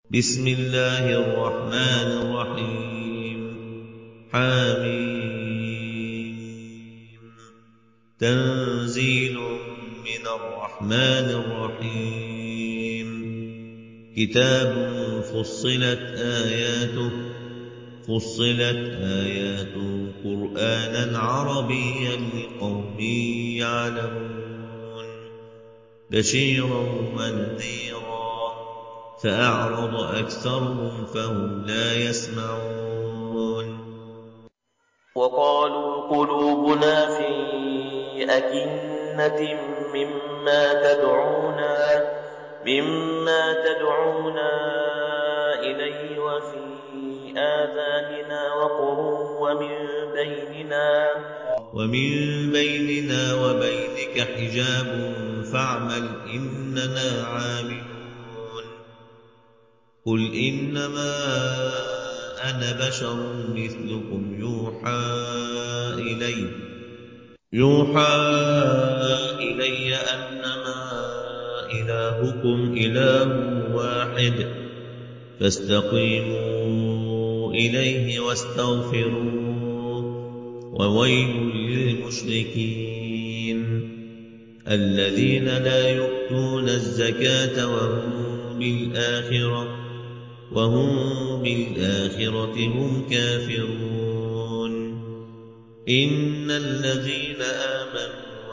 بسم الله الرحمن الرحيم حميم تنزيل من الرحمن الرحيم كتاب فصلت آياته قرآنا عربيا لقوم يعلمون بشيرا ونذيرا فأعرض أكثرهم فهم لا يسمعون وقالوا قلوبنا في أكنة مما تدعونا إليه وفي آذاننا وقر ومن بيننا وبينك حجاب فاعمل إننا عاملون قل إنما أنا بشر مثلكم يوحى إلي أنما إلهكم إله واحد فاستقيموا إليه واستغفروه وويل للمشركين الذين لا يؤتون الزكاة وهم بالآخرة هم كافرون إن الذين آمنوا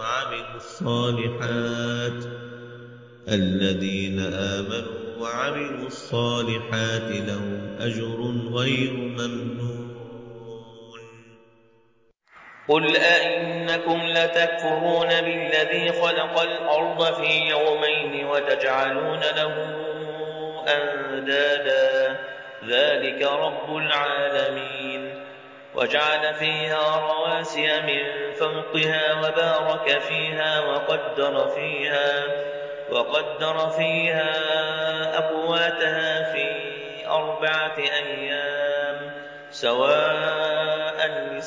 وعملوا الصالحات لهم أجر غير ممنون قل أئنكم لتكفرون بالذي خلق الأرض في يومين وتجعلون له أندادا ذلك رب العالمين وجعل فيها رواسي من فوقها وبارك فيها وقدر فيها أقواتها في 4 أيام سواء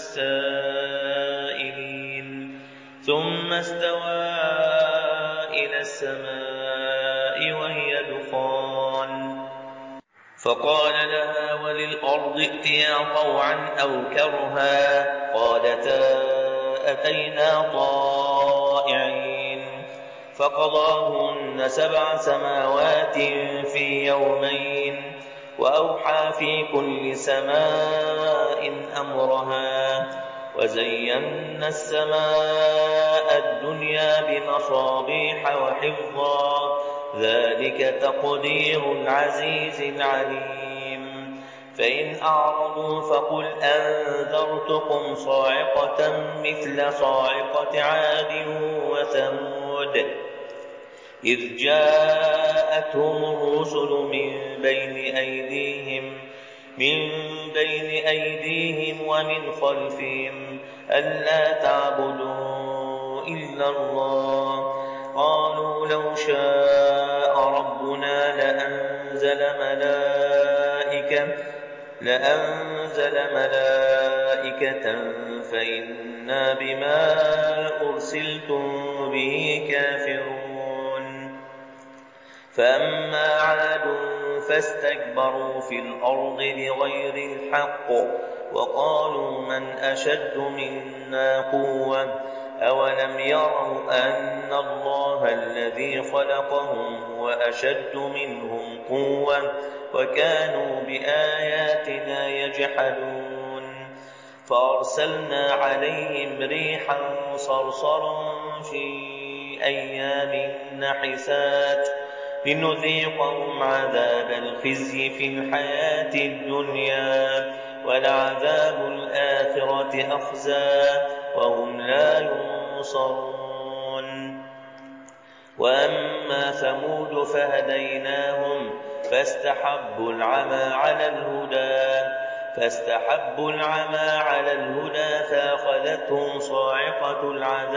للسائلين ثم استوى إلى السماء وهي دخان فقال لها وللأرض ائتيا طوعا أو كرها قالتا أتينا طائعين فقضاهن 7 سماوات في يومين وأوحى في كل سماء أمرها وزينا السماء الدنيا بمصابيح وحفظا ذلك تقدير العزيز العليم فإن أعرضوا فقل أنذرتكم صاعقة مثل صاعقة عاد وثمود إذ جاءتهم الرسل من بين أيديهم ومن خلفهم ألا تعبدوا إلا الله قالوا لو شاء ربنا لأنزل ملائكة فإنا بما أرسلتم به كافرون فأما عاد فاستكبروا في الأرض بغير الحق وقالوا من أشد منا قوة أولم يروا أن الله الذي خلقهم هو أشد منهم قوة وكانوا بآياتنا يجحدون فأرسلنا عليهم ريحا صرصرا في أيام نحسات لنذيقهم عذاب الخزي في الحياة الدنيا ولعذاب الآخرة أخزى وهم لا ينصرون وأما ثمود فهديناهم فاستحبوا العمى على الهدى فأخذتهم صاعقة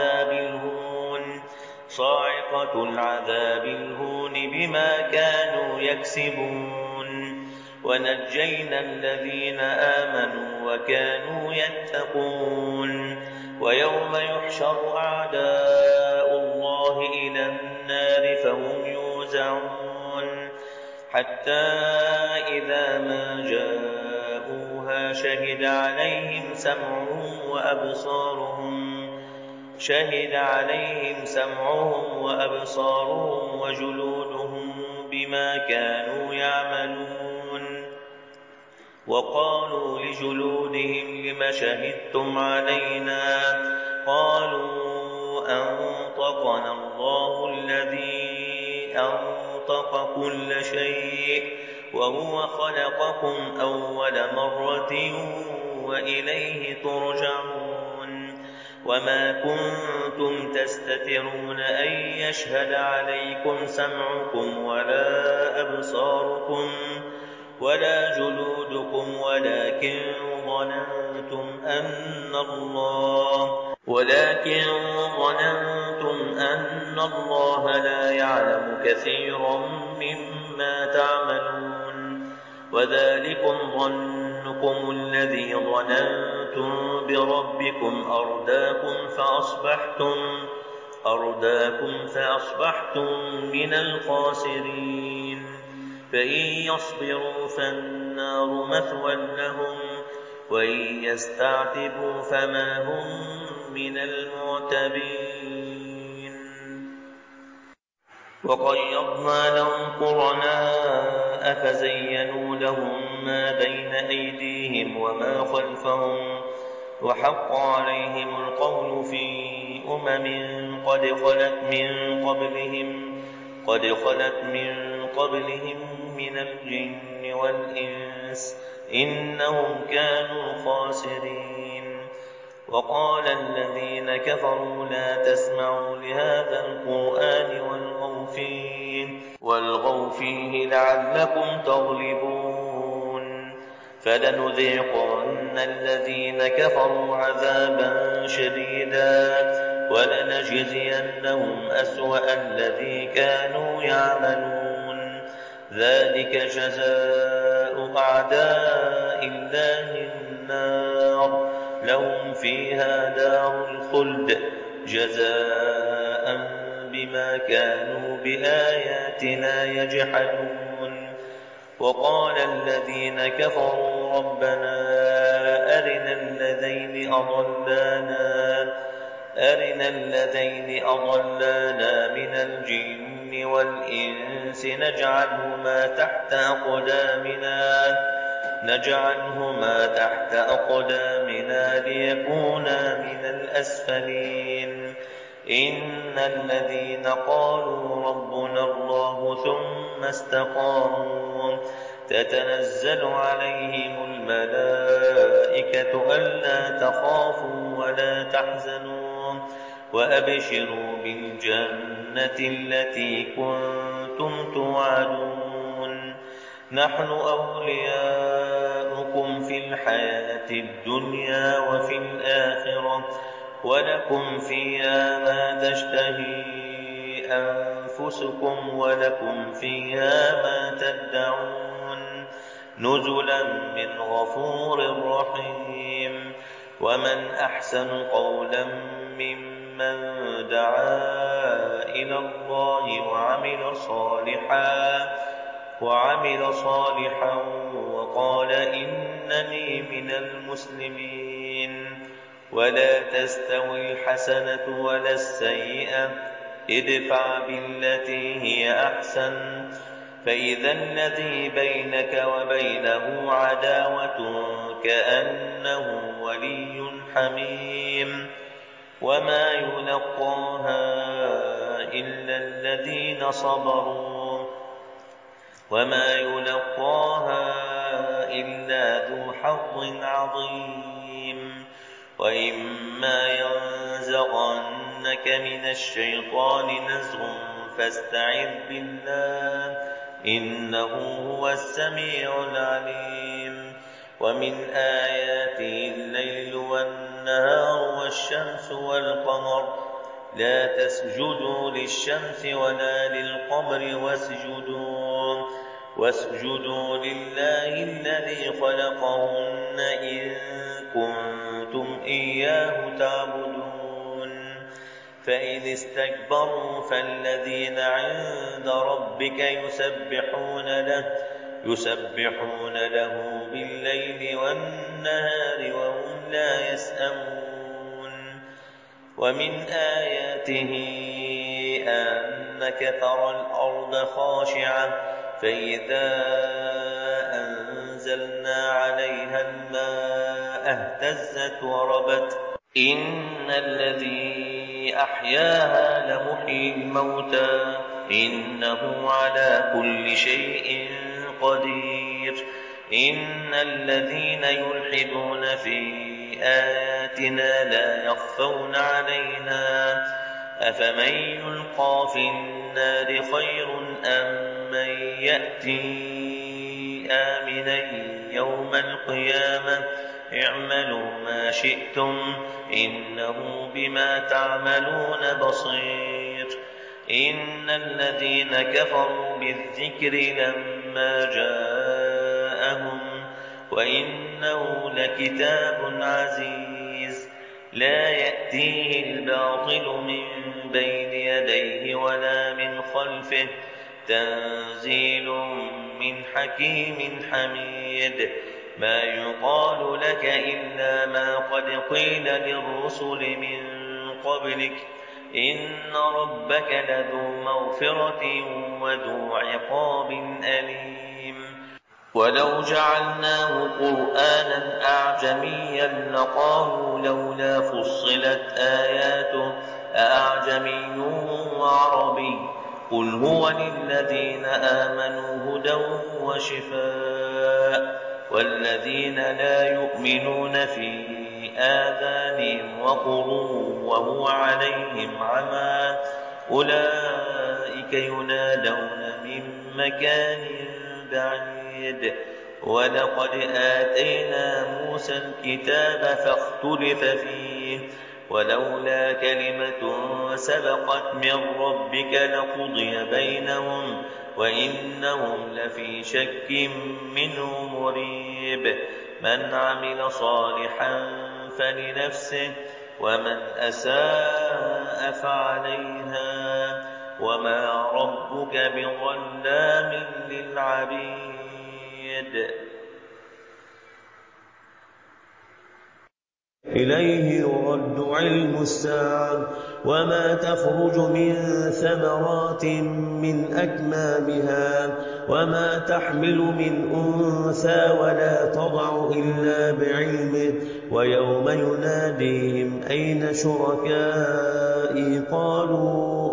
العذاب الهون بما كانوا يكسبون ونجينا الذين آمنوا وكانوا يتقون ويوم يحشر أعداء الله إلى النار فهم يوزعون حتى فإذا ما جاءوها شهد عليهم سمعهم وأبصارهم وجلودهم بما كانوا يعملون. وقالوا لجلودهم لم شهدتم علينا؟ قالوا أنطقنا الله الذي أنطق كل شيء وهو خلقكم أول مرة وإليه ترجعون. وما كنتم تستترون أن يشهد عليكم سمعكم ولا أبصاركم ولا جلودكم ولكن ظننتم أن الله لا يعلم كثيرا مما تعملون. وذلكم ظنكم الذي ظننتم بربكم أرداكم فأصبحتم من الخاسرين. فإن يصبروا فالنار مثوى لهم وإن يستعتبوا فما هم من المعتبين. وقيضنا لهم قرناء فزينوا لهم ما بين أيديهم وما خلفهم وحق عليهم القول في قد خلت من قبلهم من الجن والإنس إنهم كانوا خاسرين. وقال الذين كفروا لا تسمعوا لهذا القرآن والغوا فيه لعلكم تغلبون. فلنذيقن الذين كفروا عذابا شديدا ولنجزينهم أسوأ الذي كانوا يعملون. ذلك جزاء أعداء الله النار لهم فيها دار الخلد جزاء بما كانوا بآياتنا يجحدون. وقال الذين كفروا ربنا أرنا الذين أضلانا من الجن والإنس نجعلهما تحت أقدامنا ليكونا من الأسفلين. إن الذين قالوا ربنا الله ثم استقاموا تتنزل عليهم الملائكة ألا تخافوا ولا تحزنوا وأبشروا بالجنة التي كنتم توعدون. نحن أولياؤكم في الحياة الدنيا وفي الآخرة ولكم فيها ما تشتهي أنفسكم ولكم فيها ما تدعون نزلا من غفور رحيم. ومن أحسن قولا ممن دعا إلى الله وعمل صالحا وقال إنني من المسلمين. ولا تستوي الحسنة ولا السيئة ادفع بالتي هي أحسن فإذا الذي بينك وبينه عداوة كأنه ولي حميم. وما يلقاها إلا الذين صبروا وما يلقاها إلا ذو حظ عظيم. وإما ينزغنك من الشيطان نزغ فاستعذ بالله إنه هو السميع العليم. ومن آياته الليل والنهار والشمس والقمر لا تسجدوا للشمس ولا للقمر واسجدوا لله الذي خلقهن إن كنتم إياه تعبدون. فإن استكبروا فالذين عند ربك يسبحون له يسبحون له بالليل والنهار وهم لا يسأمون ومن آياته أنك ترى الأرض خاشعة فإذا أنزلنا عليها الماء اهتزت وربت إن الذي أحياها لمحيي الموتى إنه على كل شيء قدير إن الذين يلحدون في آياتنا لا يخفون علينا أفمن يلقى في النار خير أم من يأتي آمنا يوم القيامة اعملوا ما شئتم إنه بما تعملون بصير إن الذين كفروا بالذكر لما جاءهم وإنه لكتاب عزيز لا يأتيه الباطل من بين يديه ولا من خلفه تنزيل من حكيم حميد ما يقال لك إلا ما قد قيل للرسل من قبلك إن ربك لذو مغفرة وذو عقاب أليم ولو جعلناه قرآنا أعجميا لقالوا لولا فصلت آياته أأعجمي وعربي قل هو للذين آمنوا هدى وشفاء والذين لا يؤمنون في آذانهم وقر وهو عليهم عمى أولئك ينادون من مكان بعيد ولقد آتينا موسى الكتاب فاختلف فيه ولولا كلمة سبقت من ربك لقضي بينهم وإنهم لفي شك منه مريب من عمل صالحا فلنفسه ومن أساء فعليها وما ربك بظلام للعبيد إليه يرد علم الساعة وما تخرج من ثمرات من أكمامها وما تحمل من أنثى ولا تضع إلا بعلمه ويوم يناديهم أين شركائي قالوا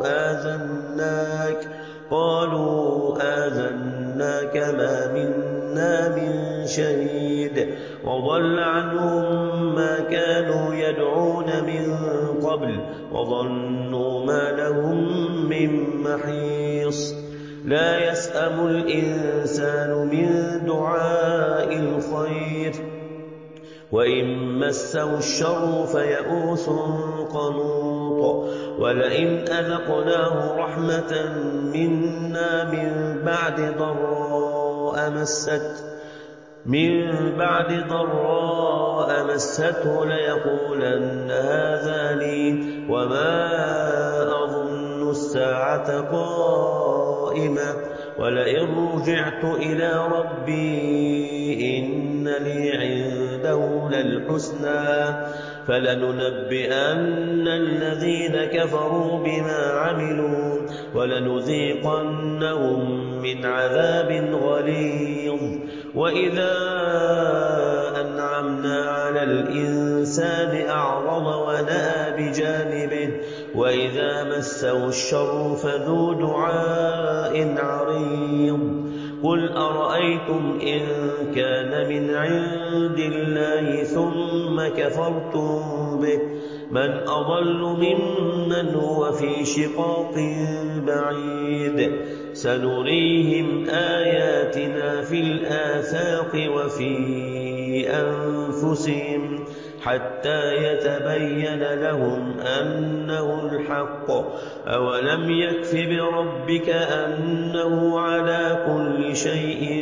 آذناك ما منا من شهيد وضل عنهم ما كانوا يدعون من قبل وظنوا ما لهم من محيص لا يسأم الإنسان من دعاء الخير وإن مسه الشر فيئوس قنوط ولئن أذقناه رحمة منا من بعد ضراء مسته ليقولن هذا لي وما أظن الساعة قائمة ولئن رجعت إلى ربي إن لي عنده للحسنى فلننبئن الذين كفروا بما عملوا ولنذيقنهم من عذاب غليظ وإذا أنعمنا على الإنسان أعرض ونأى بجانبه وإذا مسه الشر فذو دعاء عريض قل أرأيتم إن كان من عند الله ثم كفرتم به من أضل ممن هو في شقاق بعيد سنريهم آياتنا في الآفاق وفي أنفسهم حتى يتبين لهم أنه الحق أولم يكف بربك أنه على كل شيء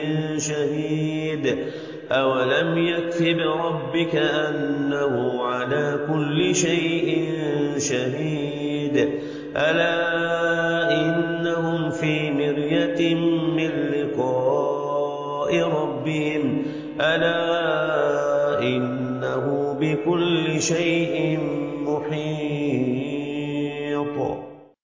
شهيد ألا إنهم في مرية من لقاء ربهم ألا إنه بكل شيء محيط